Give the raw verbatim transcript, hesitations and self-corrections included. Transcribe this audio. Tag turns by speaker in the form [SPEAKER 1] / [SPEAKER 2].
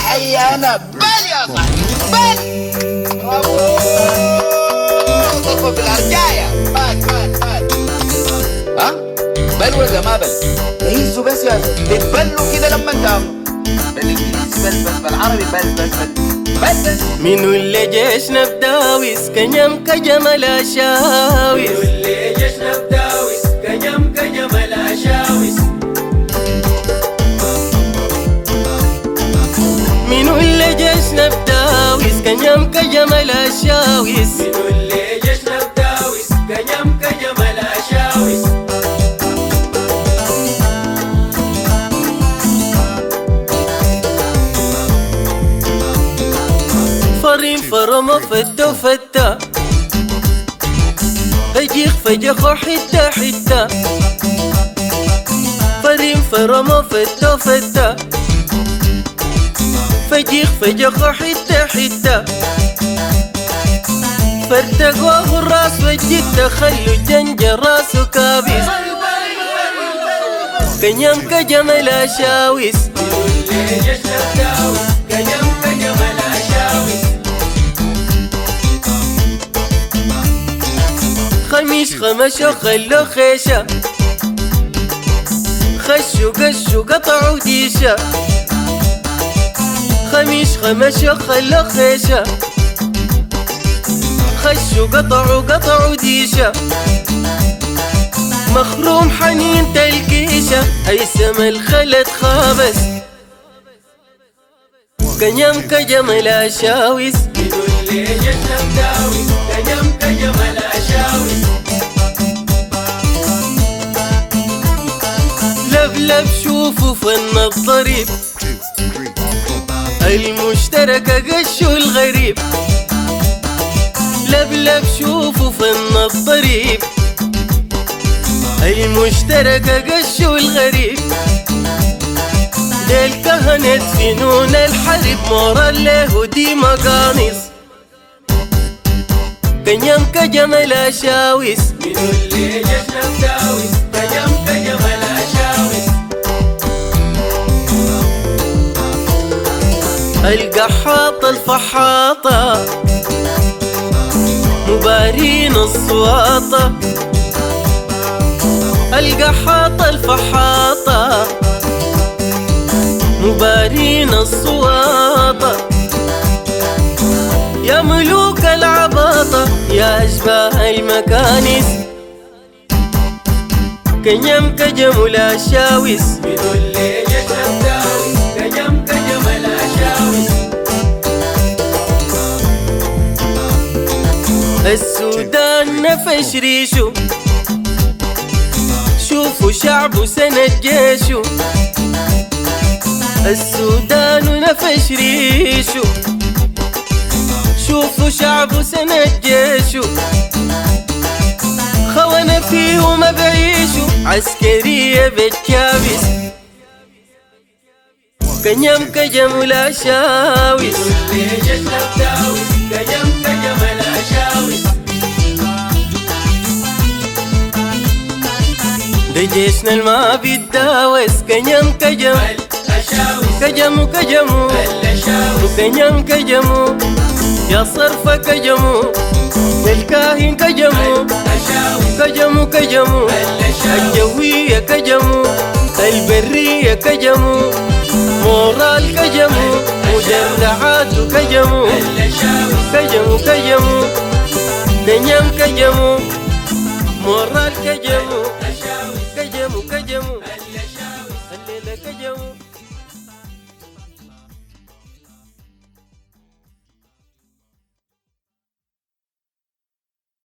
[SPEAKER 1] الحقيقة أنا بل يا صاحبي بل. برافو ضربة بالعرجاية. بل بل بل ها بل ولا ما بل؟ هيزوا بس يا بتبلوا كده لما انت بالانجليزي بل بل بالعربي بل بل بل بل بل.
[SPEAKER 2] منو اللي جيشنا بداويس كنيم كجمل أشاويس.
[SPEAKER 3] منو اللي جيشنا بداويس كنيم كجمل أشاويس.
[SPEAKER 2] منو اللي جيشنا بداويس كنيم كجمل أشاويس.
[SPEAKER 3] منو اللي جيشنا بداويس كنيم كجمل أشاويس.
[SPEAKER 2] فريم فرما فتا فتا فجيخ فجخو حتة حتة. فريم فرما فتا فتا فجيخ فجخو حتة حتة. فرتقوه الراس وجدت خلوا جنجة راسه كابيس. كنيم كجمل أشاويس.
[SPEAKER 3] منو اللي جيشنا بداويس كنيم كجمل أشاويس.
[SPEAKER 2] خميش خمشوا خلوا خيشة خشوا قشوا قطعوا ديشة. خميش خمشوا خلوا خيشة خشوا قطعوا قطعوا ديشة. مخروم حنين تلقيشة هيثم الخلت خابس. كنيم كجمل أشاويس.
[SPEAKER 3] منو اللي جيشنا بداويس كنيم كجمل أشاويس.
[SPEAKER 2] لبلب شوفوا فن الضريب المشترك قشوا الغريب. لبلب شوفوا فن الضريب المشترك قشوا الغريب. ديل كهنة فنون الحرب مورا له دي مقانيص. كنيم كجمل أشاويس.
[SPEAKER 3] منو اللي جيشنا بداويس كنيم كجمل أشاويس.
[SPEAKER 2] القحاطة الفحاطة مبارين الصواطة. القحاطة الفحاطة مبارين الصواطة. يا ملوك العباطة يا أشباه المكانس. كنيم كجمل أشاويس.
[SPEAKER 3] منو اللي جيشنا بداويس كنيم كجمل أشاويس.
[SPEAKER 2] السودان نفش ريشو شوفوا شعبه سند جيشه. السودان نفش ريشو شوفوا شعبه سند جيشه. خوانا فيه ما بعيشوا عسكرية بالكابس. كنيم كجمل أشاويس.
[SPEAKER 3] منو اللي جيشنا بداويس كنيم كجمل أشاويس.
[SPEAKER 2] ده جيشنا الما بيتداوس. كنيم كجمل
[SPEAKER 3] أشاويس.
[SPEAKER 2] كجمو كجمو
[SPEAKER 3] الأشاويس.
[SPEAKER 2] كنيم كجمو يا صرفة كجمو الكاهن كجمو
[SPEAKER 3] أشاويس.
[SPEAKER 2] كجمو كجمو الجوية كجمو البرية كجمو مورال كجمو مجردعات كجمو كجمو كجمو كنيم كجمو مورال كجمو كجمو كجمو الليلة كجمو